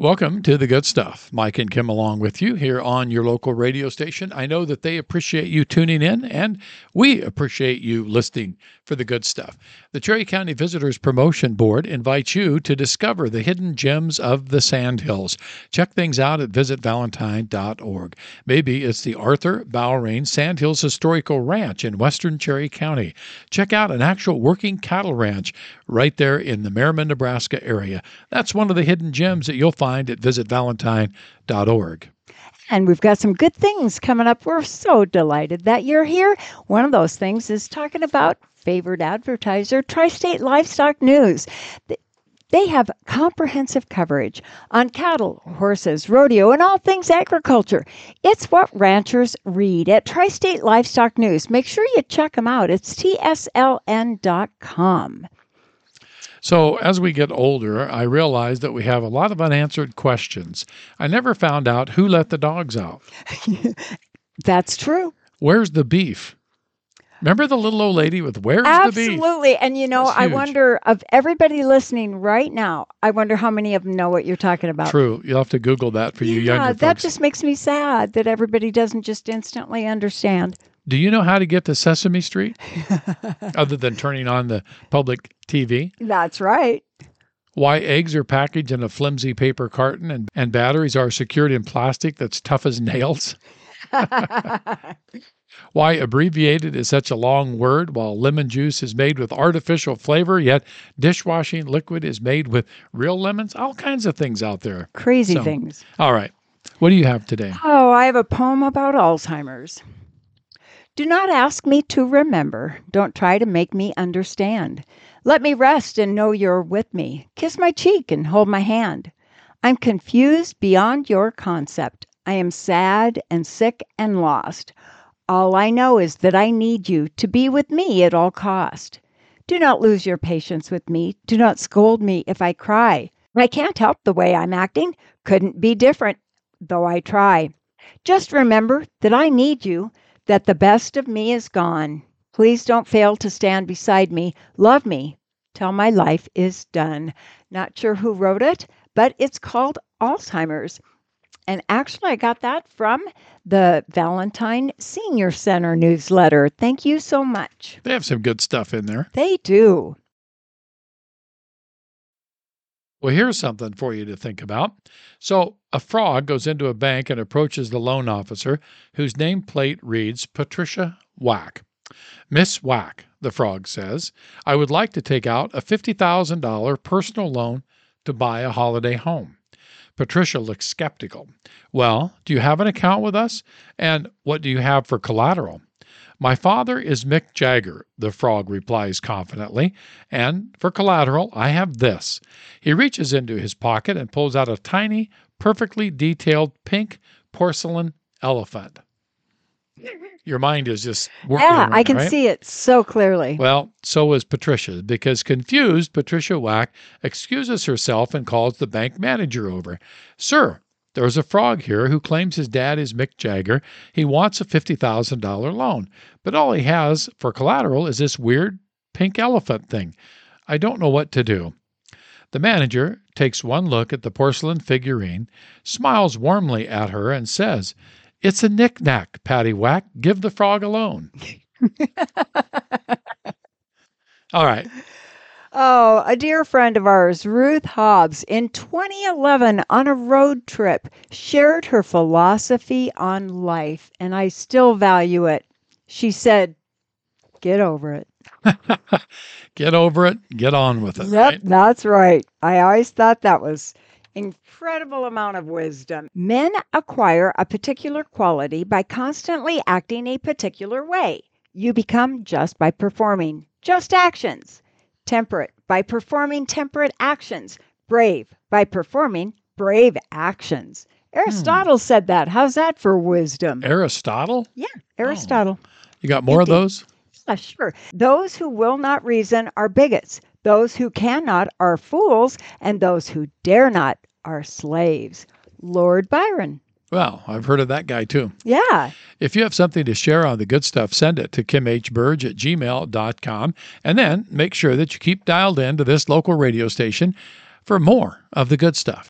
Welcome to the good stuff. Mike and Kim along with you here on your local radio station. I know that they appreciate you tuning in, and we appreciate you listening for the good stuff. The Cherry County Visitors Promotion Board invites you to discover the hidden gems of the Sandhills. Check things out at visitvalentine.org. Maybe it's the Arthur Bowrain Sandhills Historical Ranch in western Cherry County. Check out an actual working cattle ranch right there in the Merriman, Nebraska area. That's one of the hidden gems that you'll find at visitvalentine.org. And we've got some good things coming up. We're so delighted that you're here. One of those things is talking about favored advertiser, Tri-State Livestock News. They have comprehensive coverage on cattle, horses, rodeo, and all things agriculture. It's what ranchers read at Tri-State Livestock News. Make sure you check them out. It's tsln.com. So as we get older, I realize that we have a lot of unanswered questions. I never found out who let the dogs out. That's true. Where's the beef? Remember the little old lady with where's the beef? Absolutely. And I wonder, of everybody listening right now, I wonder how many of them know what you're talking about. True. You'll have to Google that for you younger folks. That just makes me sad that everybody doesn't just instantly understand. Do you know how to get to Sesame Street other than turning on the public TV? That's right. Why eggs are packaged in a flimsy paper carton and batteries are secured in plastic that's tough as nails? Why abbreviated is such a long word while lemon juice is made with artificial flavor, yet dishwashing liquid is made with real lemons? All kinds of things out there. Crazy things. All right. What do you have today? Oh, I have a poem about Alzheimer's. Do not ask me to remember. Don't try to make me understand. Let me rest and know you're with me. Kiss my cheek and hold my hand. I'm confused beyond your concept. I am sad and sick and lost. All I know is that I need you to be with me at all cost. Do not lose your patience with me. Do not scold me if I cry. I can't help the way I'm acting. Couldn't be different, though I try. Just remember that I need you, that the best of me is gone. Please don't fail to stand beside me. Love me till my life is done. Not sure who wrote it, but it's called Alzheimer's. And actually, I got that from the Valentine Senior Center newsletter. Thank you so much. They have some good stuff in there. They do. Well, here's something for you to think about. So, a frog goes into a bank and approaches the loan officer, whose nameplate reads Patricia Whack. Miss Whack, the frog says, I would like to take out a $50,000 personal loan to buy a holiday home. Patricia looks skeptical. Well, do you have an account with us? And what do you have for collateral? My father is Mick Jagger, the frog replies confidently, and for collateral, I have this. He reaches into his pocket and pulls out a tiny, perfectly detailed pink porcelain elephant. Your mind is just working. Yeah, I can right? see it so clearly. Well, so is Patricia, because confused, Patricia Whack excuses herself and calls the bank manager over. Sir, there's a frog here who claims his dad is Mick Jagger. He wants a $50,000 loan, but all he has for collateral is this weird pink elephant thing. I don't know what to do. The manager takes one look at the porcelain figurine, smiles warmly at her, and says, It's a knick-knack, Patty Whack. Give the frog a loan. All right. Oh, a dear friend of ours, Ruth Hobbs, in 2011 on a road trip, shared her philosophy on life, and I still value it. She said, get over it. Get over it. Get on with it. Yep, right? That's right. I always thought that was incredible amount of wisdom. Men acquire a particular quality by constantly acting a particular way. You become just by performing just actions. Temperate by performing temperate actions. Brave by performing brave actions. Aristotle said that. How's that for wisdom? Aristotle? Yeah, Aristotle. You got more of those? Yeah, sure. Those who will not reason are bigots. Those who cannot are fools. And those who dare not are slaves. Lord Byron. Well, I've heard of that guy too. Yeah. If you have something to share on the good stuff, send it to kimhburge@gmail.com. And then make sure that you keep dialed in to this local radio station for more of the good stuff.